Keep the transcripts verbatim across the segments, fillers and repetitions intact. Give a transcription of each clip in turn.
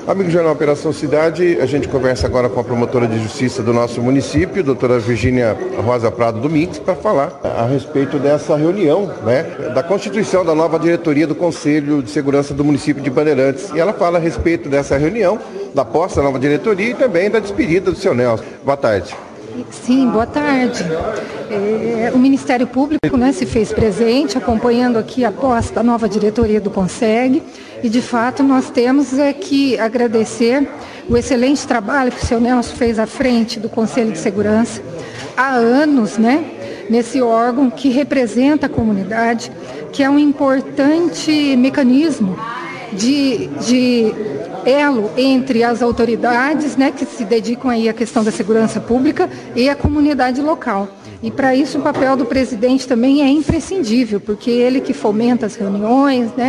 Amigo do Jornal Operação Cidade, a gente conversa agora com a promotora de justiça do nosso município, doutora Virgínia Rosa Prado Domingues, para falar a respeito dessa reunião, né, da constituição da nova diretoria do Conselho de Segurança do município de Bandeirantes. E ela fala a respeito dessa reunião, da posse da nova diretoria e também da despedida do seu Nelson. Boa tarde. Sim, boa tarde. É, o Ministério Público, né, se fez presente, acompanhando aqui a posse da nova diretoria do CONSEG, e de fato nós temos é, que agradecer o excelente trabalho que o seu Nelson fez à frente do Conselho de Segurança há anos, né, nesse órgão que representa a comunidade, que é um importante mecanismo de, de elo entre as autoridades, né, que se dedicam aí à questão da segurança pública, e a comunidade local. E para isso o papel do presidente também é imprescindível, porque ele que fomenta as reuniões, né,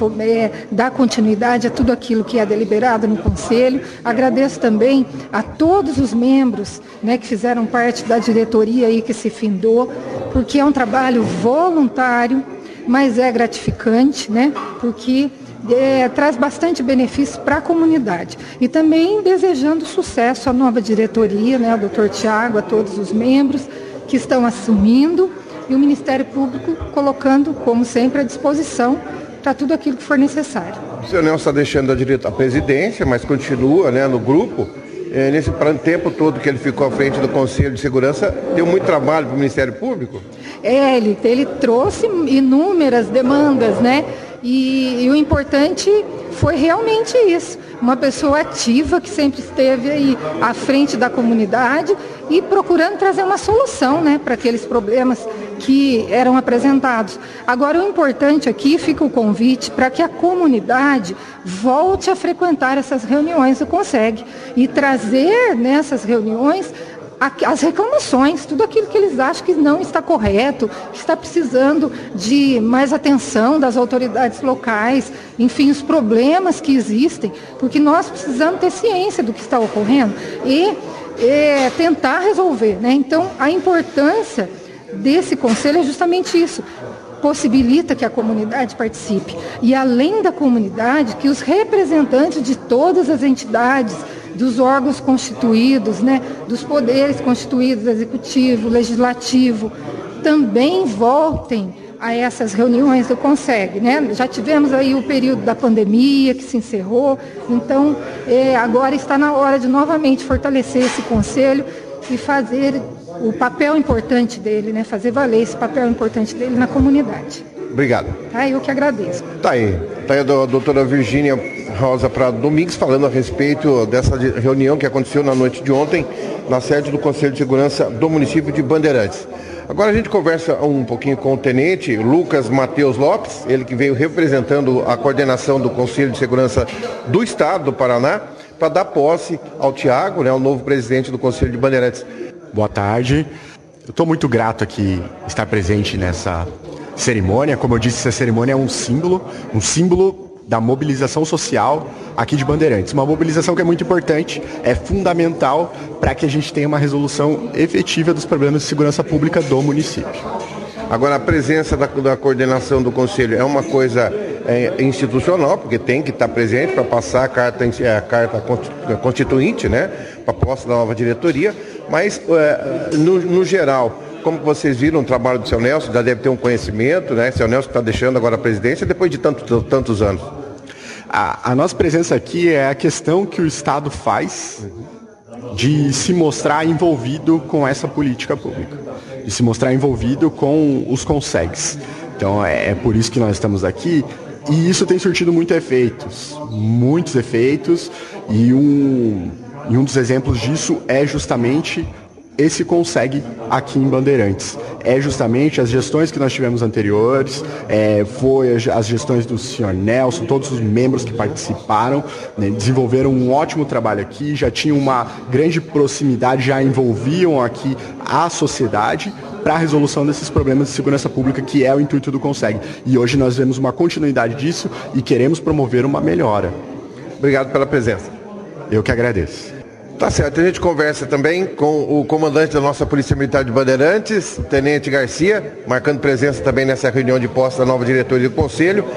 dá continuidade a tudo aquilo que é deliberado no Conselho. Agradeço também a todos os membros, né, que fizeram parte da diretoria aí que se findou, porque é um trabalho voluntário, mas é gratificante, né, porque É, traz bastante benefício para a comunidade. E também desejando sucesso à nova diretoria, né, ao doutor Tiago, a todos os membros que estão assumindo, e o Ministério Público colocando, como sempre, à disposição para tudo aquilo que for necessário. O senhor Nelson está deixando a, direta, a presidência, mas continua, né, no grupo. É, nesse tempo todo que ele ficou à frente do Conselho de Segurança, deu muito trabalho para o Ministério Público? É, ele, ele trouxe inúmeras demandas, né? E, e o importante foi realmente isso, uma pessoa ativa que sempre esteve aí à frente da comunidade e procurando trazer uma solução, né, para aqueles problemas que eram apresentados. Agora, o importante aqui fica o convite para que a comunidade volte a frequentar essas reuniões do CONSEG e trazer nessas reuniões as reclamações, tudo aquilo que eles acham que não está correto, que está precisando de mais atenção das autoridades locais, enfim, os problemas que existem, porque nós precisamos ter ciência do que está ocorrendo e é, tentar resolver, né? Então, a importância desse conselho é justamente isso. Possibilita que a comunidade participe e, além da comunidade, que os representantes de todas as entidades, dos órgãos constituídos, né, dos poderes constituídos, executivo, legislativo, também voltem a essas reuniões do CONSEG, né? Já tivemos aí o período da pandemia que se encerrou, então é, agora está na hora de novamente fortalecer esse conselho e fazer o papel importante dele, né, fazer valer esse papel importante dele na comunidade. Obrigado. Tá, eu que agradeço. Tá aí. Tá aí a doutora Virgínia Rosa Prado Domingues falando a respeito dessa reunião que aconteceu na noite de ontem na sede do Conselho de Segurança do município de Bandeirantes. Agora a gente conversa um pouquinho com o tenente Lucas Matheus Lopes, ele que veio representando a coordenação do Conselho de Segurança do Estado do Paraná, para dar posse ao Tiago, né, o novo presidente do Conselho de Bandeirantes. Boa tarde. Eu estou muito grato aqui estar presente nessa cerimônia. Como eu disse, essa cerimônia é um símbolo, um símbolo da mobilização social aqui de Bandeirantes. Uma mobilização que é muito importante, é fundamental para que a gente tenha uma resolução efetiva dos problemas de segurança pública do município. Agora, a presença da, da coordenação do Conselho é uma coisa é, institucional, porque tem que estar presente para passar a carta, a carta constituinte, né, para a posse da nova diretoria, mas é, no, no geral, como vocês viram o trabalho do seu Nelson, já deve ter um conhecimento, né? Seu Nelson está deixando agora a presidência depois de tanto, tantos anos. A, a nossa presença aqui é a questão que o Estado faz de se mostrar envolvido com essa política pública, de se mostrar envolvido com os CONSEGs. Então é, é por isso que nós estamos aqui, e isso tem surtido muitos efeitos, muitos efeitos, e um, e um dos exemplos disso é justamente esse CONSEG aqui em Bandeirantes. É justamente as gestões que nós tivemos anteriores, é, foi as gestões do senhor Nelson, todos os membros que participaram, né, desenvolveram um ótimo trabalho aqui, já tinham uma grande proximidade, já envolviam aqui a sociedade para a resolução desses problemas de segurança pública, que é o intuito do CONSEG. E hoje nós vemos uma continuidade disso e queremos promover uma melhora. Obrigado pela presença. Eu que agradeço. Tá certo, a gente conversa também com o comandante da nossa Polícia Militar de Bandeirantes, Tenente Garcia, marcando presença também nessa reunião de posse da nova diretoria do Conselho.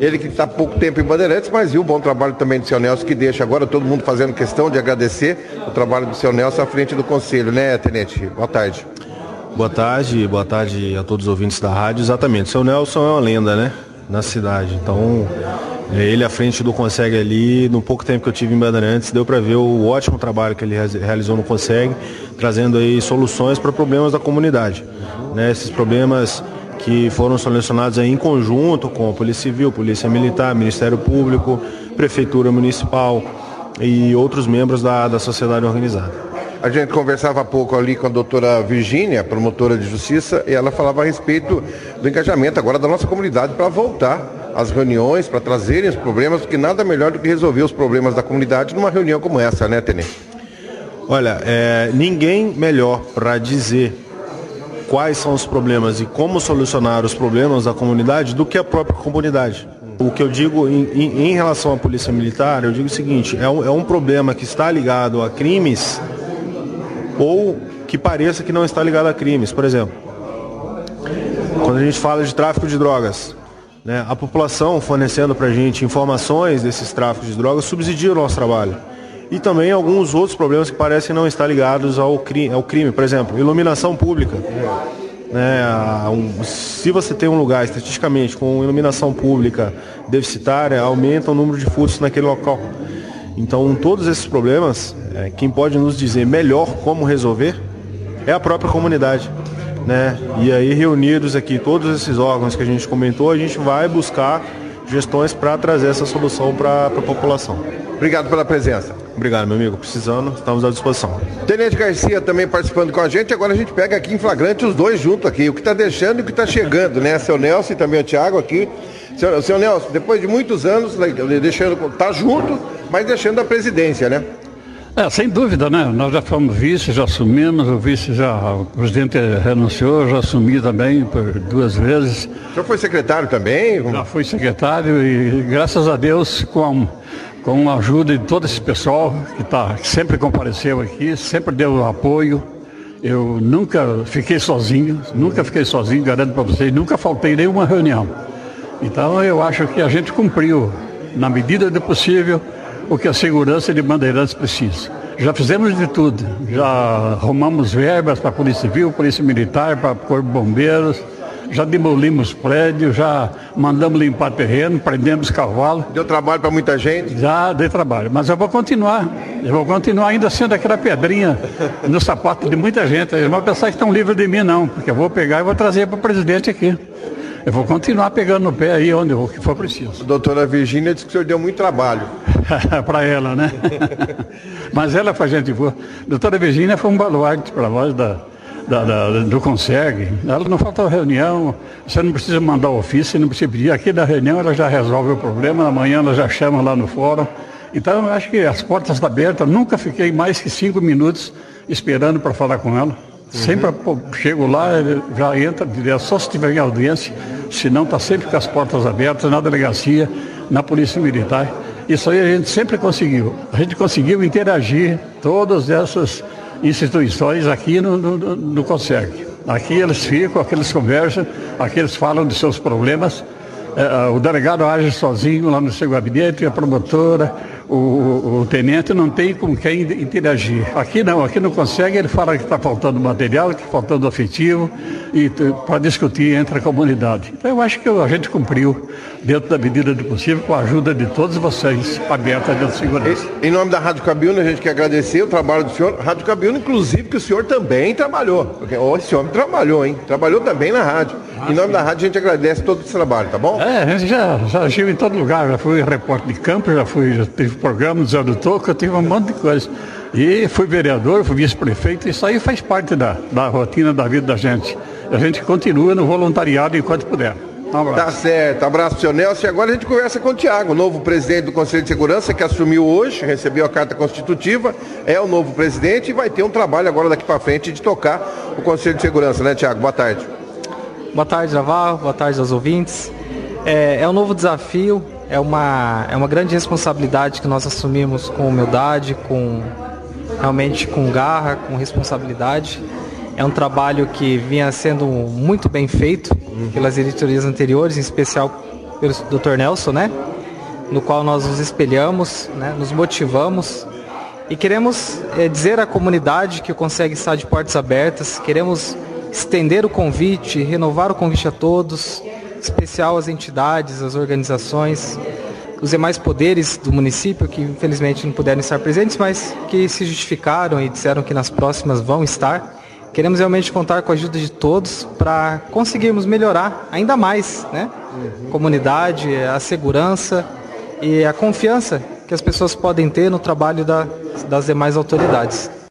Ele que está há pouco tempo em Bandeirantes, mas viu o bom trabalho também do seu Nelson, que deixa agora todo mundo fazendo questão de agradecer o trabalho do seu Nelson à frente do Conselho, né, Tenente? Boa tarde. Boa tarde, boa tarde a todos os ouvintes da rádio. Exatamente, o seu Nelson é uma lenda, né, na cidade. Então, ele à frente do Conseg ali, no pouco tempo que eu tive em Bandeirantes, deu para ver o ótimo trabalho que ele realizou no Conseg, trazendo aí soluções para problemas da comunidade, né, esses problemas que foram solucionados aí em conjunto com a Polícia Civil, Polícia Militar, Ministério Público, Prefeitura Municipal e outros membros da, da sociedade organizada. A gente conversava há pouco ali com a doutora Virgínia, promotora de justiça, e ela falava a respeito do engajamento agora da nossa comunidade para voltar às reuniões, para trazerem os problemas, porque nada melhor do que resolver os problemas da comunidade numa reunião como essa, né, Tenente? Olha, é, ninguém melhor para dizer quais são os problemas e como solucionar os problemas da comunidade do que a própria comunidade. O que eu digo em, em, em relação à Polícia Militar, eu digo o seguinte, é um, é um problema que está ligado a crimes ou que pareça que não está ligado a crimes. Por exemplo, quando a gente fala de tráfico de drogas, né, a população fornecendo para a gente informações desses tráficos de drogas subsidia o nosso trabalho. E também alguns outros problemas que parecem não estar ligados ao crime, ao crime. Por exemplo, iluminação pública. Né, um, se você tem um lugar, estatisticamente, com iluminação pública deficitária, aumenta o número de furtos naquele local. Então, todos esses problemas, é, quem pode nos dizer melhor como resolver é a própria comunidade. Né? E aí, reunidos aqui todos esses órgãos que a gente comentou, a gente vai buscar gestões para trazer essa solução para a população. Obrigado pela presença. Obrigado, meu amigo. Precisando, estamos à disposição. Tenente Garcia também participando com a gente. Agora a gente pega aqui em flagrante os dois juntos aqui. O que está deixando e o que está chegando, né? Seu Nelson e também o Thiago aqui. Seu, seu Nelson, depois de muitos anos, deixando, tá junto, mas deixando a presidência, né? É, sem dúvida, né? Nós já fomos vice, já assumimos, o vice já, o presidente renunciou, já assumi também por duas vezes. O senhor foi secretário também? Já fui secretário e, graças a Deus, com, com a ajuda de todo esse pessoal que, tá, que sempre compareceu aqui, sempre deu apoio. Eu nunca fiquei sozinho, nunca fiquei sozinho, garanto para vocês, nunca faltei nenhuma reunião. Então eu acho que a gente cumpriu, na medida do possível, o que a segurança de Bandeirantes precisa. Já fizemos de tudo, já arrumamos verbas para a Polícia Civil, Polícia Militar, para o Corpo de Bombeiros, já demolimos prédios, já mandamos limpar terreno, prendemos cavalo. Deu trabalho para muita gente? Já dei trabalho, mas eu vou continuar, eu vou continuar ainda sendo aquela pedrinha no sapato de muita gente. Eles vão pensar que estão livres de mim não, porque eu vou pegar e vou trazer para o presidente aqui. Eu vou continuar pegando no pé aí onde for preciso. A doutora Virgínia disse que o senhor deu muito trabalho. Para ela, né? Mas ela foi gente boa. A doutora Virgínia foi um baluarte para nós da, da, da, do Conseg. Ela não falta reunião, você não precisa mandar ofício, não precisa pedir. Aqui da reunião ela já resolve o problema, amanhã ela já chama lá no fórum. Então eu acho que as portas estão abertas, nunca fiquei mais que cinco minutos esperando para falar com ela. Sempre pô, chego lá, já entra direto, só se tiver em audiência, senão está sempre com as portas abertas, na delegacia, na Polícia Militar. Isso aí a gente sempre conseguiu. A gente conseguiu interagir todas essas instituições aqui no, no, no Conseg. Aqui eles ficam, aqui eles conversam, aqui eles falam de seus problemas. É, o delegado age sozinho lá no seu gabinete, a promotora, o, o tenente não tem com quem interagir. Aqui não, aqui não consegue, ele fala que está faltando material, que está faltando afetivo, e para discutir entre a comunidade. Então eu acho que a gente cumpriu, dentro da medida do possível, com a ajuda de todos vocês, aberta dentro da segurança. Em nome da Rádio Cabiúna, a gente quer agradecer o trabalho do senhor. Rádio Cabiúna, inclusive, que o senhor também trabalhou. Porque oh, esse homem trabalhou, hein? Trabalhou também na rádio. Ah, em nome sim. da rádio, a gente agradece todo esse trabalho, tá bom? É, a gente já, já agiu em todo lugar, já fui repórter de campo, já fui, já tive programa no Zé do Toco, eu tive um monte de coisa. E fui vereador, fui vice-prefeito, isso aí faz parte da, da rotina da vida da gente. A gente continua no voluntariado enquanto puder. Um abraço. Tá certo, abraço pro senhor Nelson. E agora a gente conversa com o Thiago, novo presidente do Conselho de Segurança, que assumiu hoje, recebeu a carta constitutiva, é o novo presidente e vai ter um trabalho agora daqui para frente de tocar o Conselho de Segurança, né, Thiago? Boa tarde. Boa tarde, Navarro, boa tarde aos ouvintes. É, é um novo desafio, é uma, é uma grande responsabilidade que nós assumimos com humildade, com realmente com garra, com responsabilidade. É um trabalho que vinha sendo muito bem feito pelas editorias anteriores, em especial pelo doutor Nelson, né? No qual nós nos espelhamos, né? Nos motivamos e queremos é, dizer à comunidade que o Conseg está de portas abertas, queremos estender o convite, renovar o convite a todos, em especial às entidades, às organizações, os demais poderes do município que infelizmente não puderam estar presentes, mas que se justificaram e disseram que nas próximas vão estar. Queremos realmente contar com a ajuda de todos para conseguirmos melhorar ainda mais, né? Uhum. Comunidade, a segurança e a confiança que as pessoas podem ter no trabalho da, das demais autoridades.